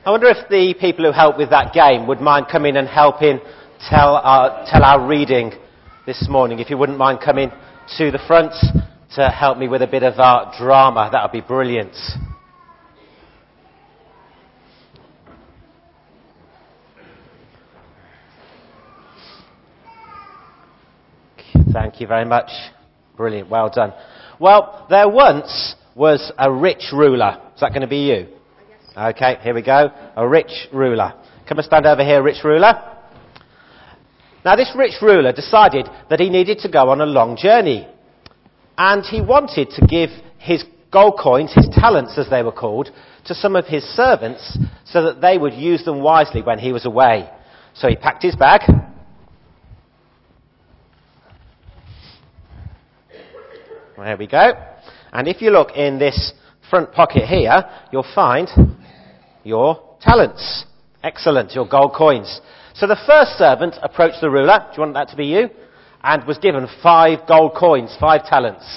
I wonder if the people who helped with that game would mind coming and helping tell our reading this morning. If you wouldn't mind coming to the front to help me with a bit of drama, that would be brilliant. Thank you very much. Brilliant. Well done. Well, there once was a rich ruler. Is that going to be you? Okay, here we go. A rich ruler. Come and stand over here, rich ruler. Now, this rich ruler decided that he needed to go on a long journey. And he wanted to give his gold coins, his talents as they were called, to some of his servants so that they would use them wisely when he was away. So he packed his bag. There we go. And if you look in this front pocket here, you'll find your talents. Excellent, your gold coins. So the first servant approached the ruler, do you want that to be you? And was given 5 gold coins, 5 talents.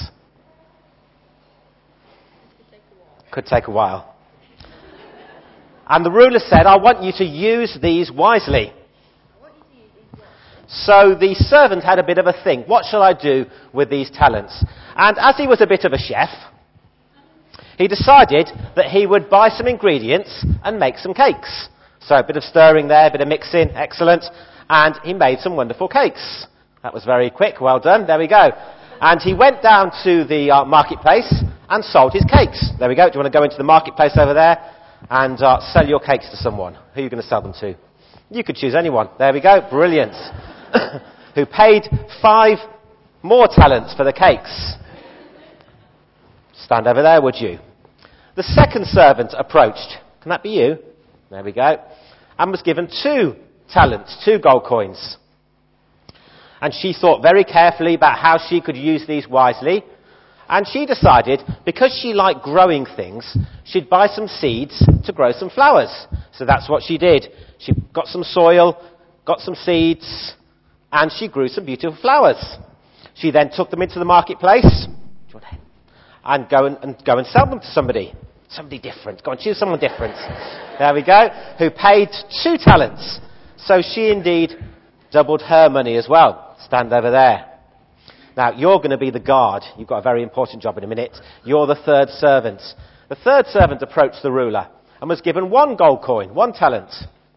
Could take a while. And the ruler said, I want you to use these wisely. So the servant had a bit of a think. What shall I do with these talents? And as he was a bit of a chef, he decided that he would buy some ingredients and make some cakes. So a bit of stirring there, a bit of mixing, excellent. And he made some wonderful cakes. That was very quick, well done, there we go. And he went down to the marketplace and sold his cakes. There we go, do you want to go into the marketplace over there and sell your cakes to someone? Who are you going to sell them to? You could choose anyone. There we go, brilliant. Who paid 5 more talents for the cakes. Stand over there, would you? The second servant approached. Can that be you? There we go. And was given 2 talents, 2 gold coins. And she thought very carefully about how she could use these wisely. And she decided, because she liked growing things, she'd buy some seeds to grow some flowers. So that's what she did. She got some soil, got some seeds, and she grew some beautiful flowers. She then took them into the marketplace and go and sell them to somebody. Somebody different. Go and choose someone different. There we go. Who paid 2 talents. So she indeed doubled her money as well. Stand over there. Now, you're going to be the guard. You've got a very important job in a minute. You're the third servant. The third servant approached the ruler and was given 1 gold coin, 1 talent.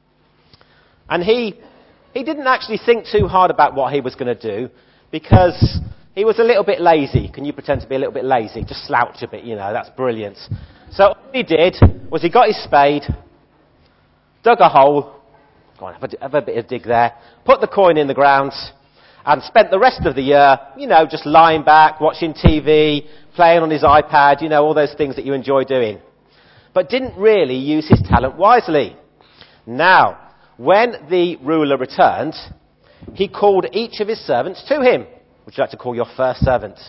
And he didn't actually think too hard about what he was going to do because he was a little bit lazy. Can you pretend to be a little bit lazy? Just slouch a bit, that's brilliant. So all he did was he got his spade, dug a hole, go on, have a bit of dig there, put the coin in the ground, and spent the rest of the year, just lying back, watching TV, playing on his iPad, all those things that you enjoy doing. But didn't really use his talent wisely. Now, when the ruler returned, he called each of his servants to him. Would you like to call your first servant?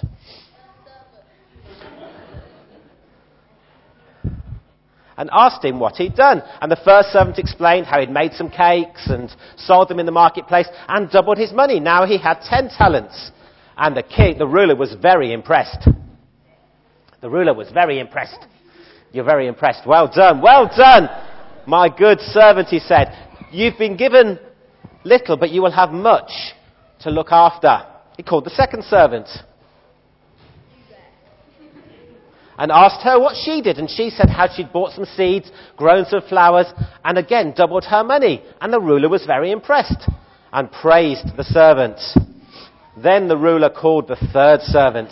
And asked him what he'd done. And the first servant explained how he'd made some cakes and sold them in the marketplace and doubled his money. Now he had 10 talents. And the ruler was very impressed. The ruler was very impressed. You're very impressed. Well done, well done, my good servant, he said. You've been given little, but you will have much to look after. He called the second servant and asked her what she did. And she said how she'd bought some seeds, grown some flowers, and again doubled her money. And the ruler was very impressed and praised the servant. Then the ruler called the third servant,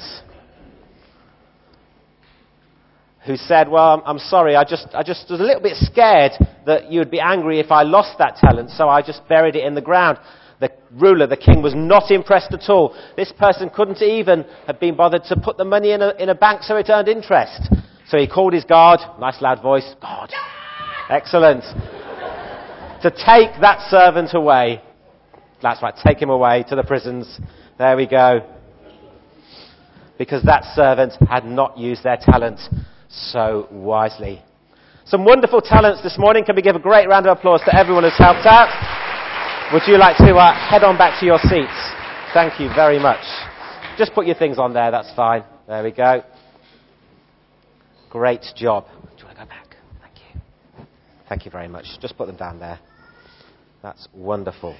who said, well, I'm sorry, I just was a little bit scared that you would be angry if I lost that talent, so I just buried it in the ground. The ruler, the king, was not impressed at all. This person couldn't even have been bothered to put the money in a bank so it earned interest. So he called his guard, nice loud voice, guard, excellent, to take that servant away. That's right, take him away to the prisons. There we go. Because that servant had not used their talent so wisely. Some wonderful talents this morning. Can we give a great round of applause to everyone who's helped out? Would you like to head on back to your seats? Thank you very much. Just put your things on there, that's fine. There we go. Great job. Do you want to go back? Thank you. Thank you very much. Just put them down there. That's wonderful.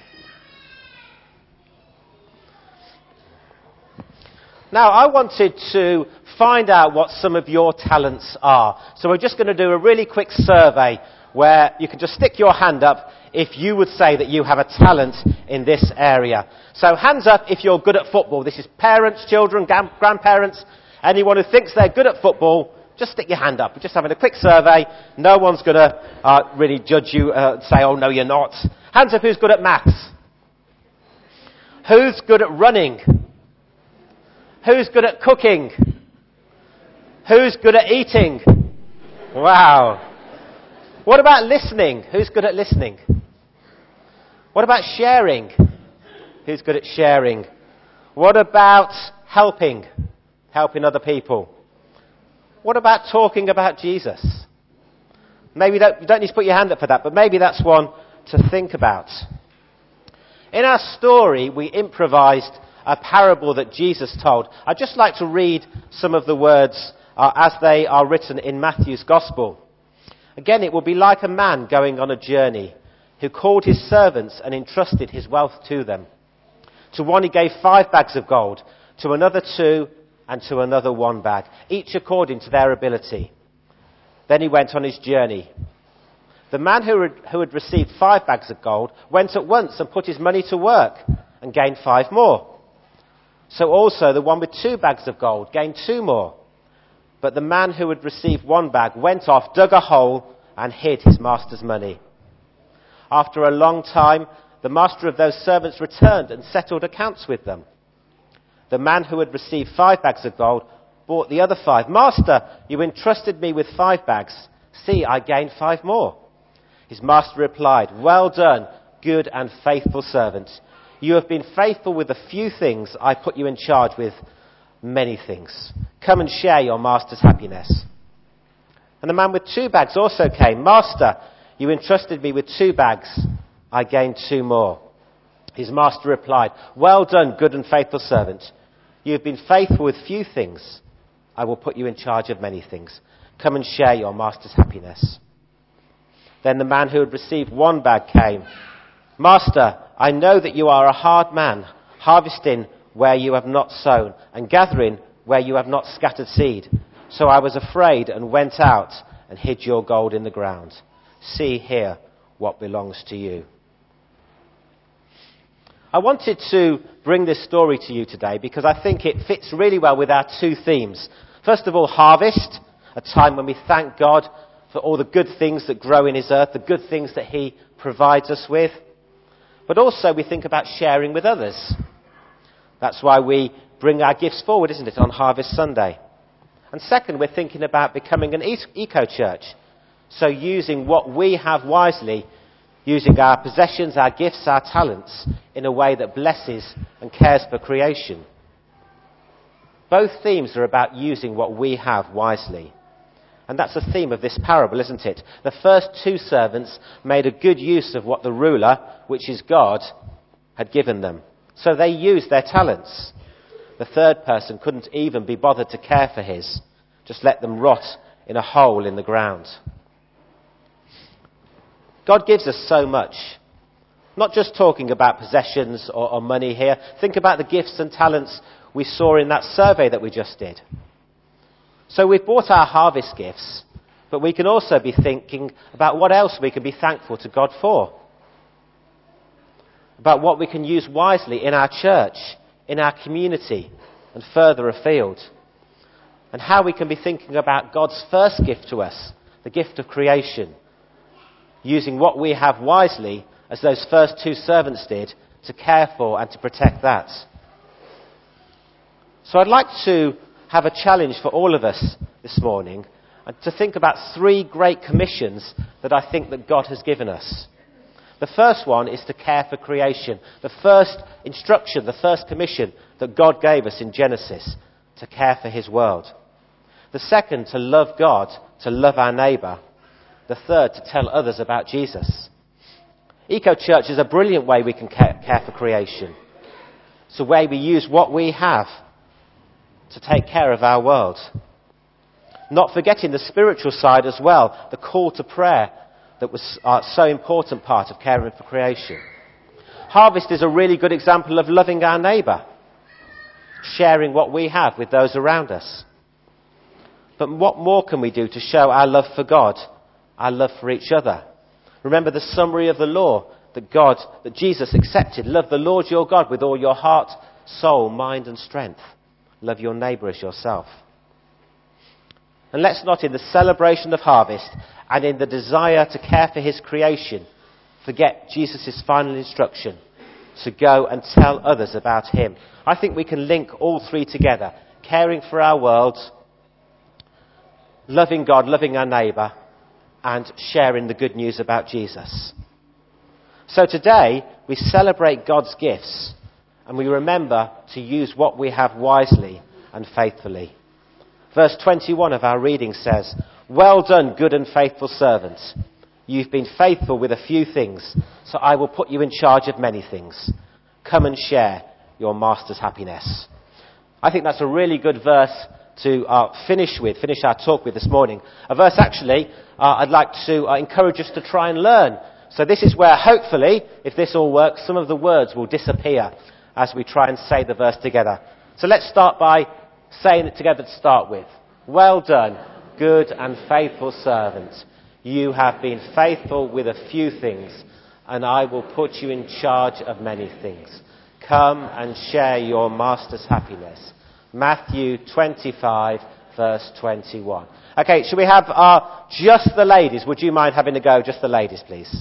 Now, I wanted to find out what some of your talents are. So we're just going to do a really quick survey where you can just stick your hand up if you would say that you have a talent in this area. So hands up if you're good at football. This is parents, children, grandparents, anyone who thinks they're good at football, just stick your hand up. We're just having a quick survey. No one's going to really judge you and say, oh, no, you're not. Hands up who's good at maths. Who's good at running? Who's good at cooking? Who's good at eating? Wow. What about listening? Who's good at listening? What about sharing? Who's good at sharing? What about helping other people? What about talking about Jesus? Maybe you don't need to put your hand up for that, but maybe that's one to think about. In our story, we improvised a parable that Jesus told. I'd just like to read some of the words as they are written in Matthew's Gospel. Again, it will be like a man going on a journey who called his servants and entrusted his wealth to them. To one he gave 5 bags of gold, to another 2, and to another 1 bag, each according to their ability. Then he went on his journey. The man who had received 5 bags of gold went at once and put his money to work and gained 5 more. So also the one with 2 bags of gold gained 2 more. But the man who had received 1 bag went off, dug a hole, and hid his master's money. After a long time, the master of those servants returned and settled accounts with them. The man who had received 5 bags of gold bought the other 5. Master, you entrusted me with 5 bags. See, I gained 5 more. His master replied, well done, good and faithful servant. You have been faithful with a few things. I put you in charge with many things. Come and share your master's happiness. And the man with 2 bags also came. Master, you entrusted me with 2 bags. I gained 2 more. His master replied, well done, good and faithful servant. You have been faithful with few things. I will put you in charge of many things. Come and share your master's happiness. Then the man who had received 1 bag came. Master, I know that you are a hard man, harvesting where you have not sown and gathering where you have not scattered seed. So I was afraid and went out and hid your gold in the ground. See here what belongs to you. I wanted to bring this story to you today because I think it fits really well with our 2 themes. First of all, harvest, a time when we thank God for all the good things that grow in his earth, the good things that he provides us with. But also we think about sharing with others. That's why we bring our gifts forward, isn't it, on Harvest Sunday. And second, we're thinking about becoming an eco-church. So using what we have wisely, using our possessions, our gifts, our talents, in a way that blesses and cares for creation. Both themes are about using what we have wisely. And that's the theme of this parable, isn't it? The first 2 servants made a good use of what the ruler, which is God, had given them. So they used their talents. The third person couldn't even be bothered to care for his. Just let them rot in a hole in the ground. God gives us so much. Not just talking about possessions or money here. Think about the gifts and talents we saw in that survey that we just did. So we've bought our harvest gifts, but we can also be thinking about what else we can be thankful to God for. About what we can use wisely in our church, in our community, and further afield. And how we can be thinking about God's first gift to us, the gift of creation. Using what we have wisely, as those first 2 servants did, to care for and to protect that. So I'd like to have a challenge for all of us this morning and to think about 3 great commissions that I think that God has given us. The first one is to care for creation. The first instruction, the first commission that God gave us in Genesis, to care for his world. The second, to love God, to love our neighbour. The third, to tell others about Jesus. Eco-church is a brilliant way we can care for creation. It's a way we use what we have to take care of our world. Not forgetting the spiritual side as well, the call to prayer, that was so important part of caring for creation. Harvest is a really good example of loving our neighbour, sharing what we have with those around us. But what more can we do to show our love for God, our love for each other? Remember the summary of the law that Jesus accepted. Love the Lord your God with all your heart, soul, mind and strength. Love your neighbour as yourself. And let's not, in the celebration of harvest and in the desire to care for his creation, forget Jesus' final instruction to go and tell others about him. I think we can link all three together. Caring for our world, loving God, loving our neighbour, and sharing the good news about Jesus. So today, we celebrate God's gifts, and we remember to use what we have wisely and faithfully. Verse 21 of our reading says, "Well done, good and faithful servant. You've been faithful with a few things, so I will put you in charge of many things. Come and share your master's happiness." I think that's a really good verse to finish our talk with this morning. A verse actually I'd like to encourage us to try and learn. So this is where, hopefully, if this all works, some of the words will disappear as we try and say the verse together. So let's start by saying it together to start with. Well done, good and faithful servant. You have been faithful with a few things, and I will put you in charge of many things. Come and share your master's happiness. Matthew 25, verse 21. Okay, shall we have just the ladies? Would you mind having a go? Just the ladies, please.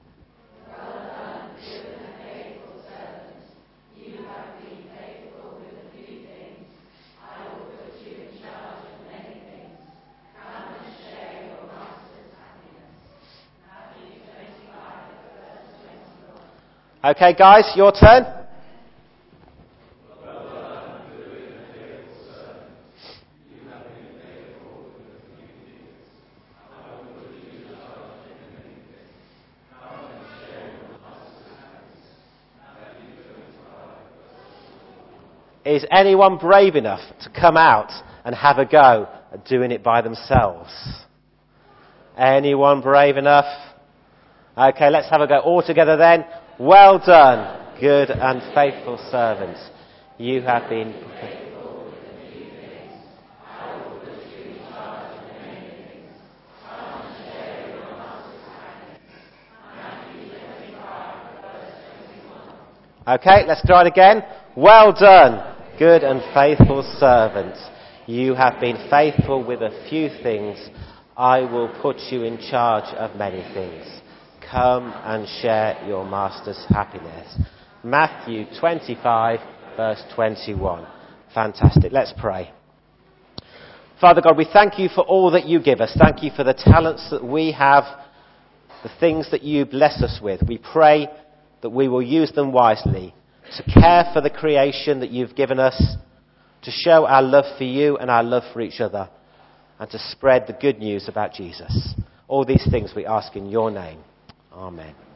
Okay, guys, your turn. Is anyone brave enough to come out and have a go at doing it by themselves? Anyone brave enough? Okay, let's have a go all together then. Well done, good and faithful servants. You have been faithful with a few things. I will put you in charge of many things. Come and share your master's happiness. Matthew 25, verse 21. Okay, let's try it again. Well done, good and faithful servants. You have been faithful with a few things. I will put you in charge of many things. Come and share your master's happiness. Matthew 25, verse 21. Fantastic. Let's pray. Father God, we thank you for all that you give us. Thank you for the talents that we have, the things that you bless us with. We pray that we will use them wisely to care for the creation that you've given us, to show our love for you and our love for each other, and to spread the good news about Jesus. All these things we ask in your name. Amen.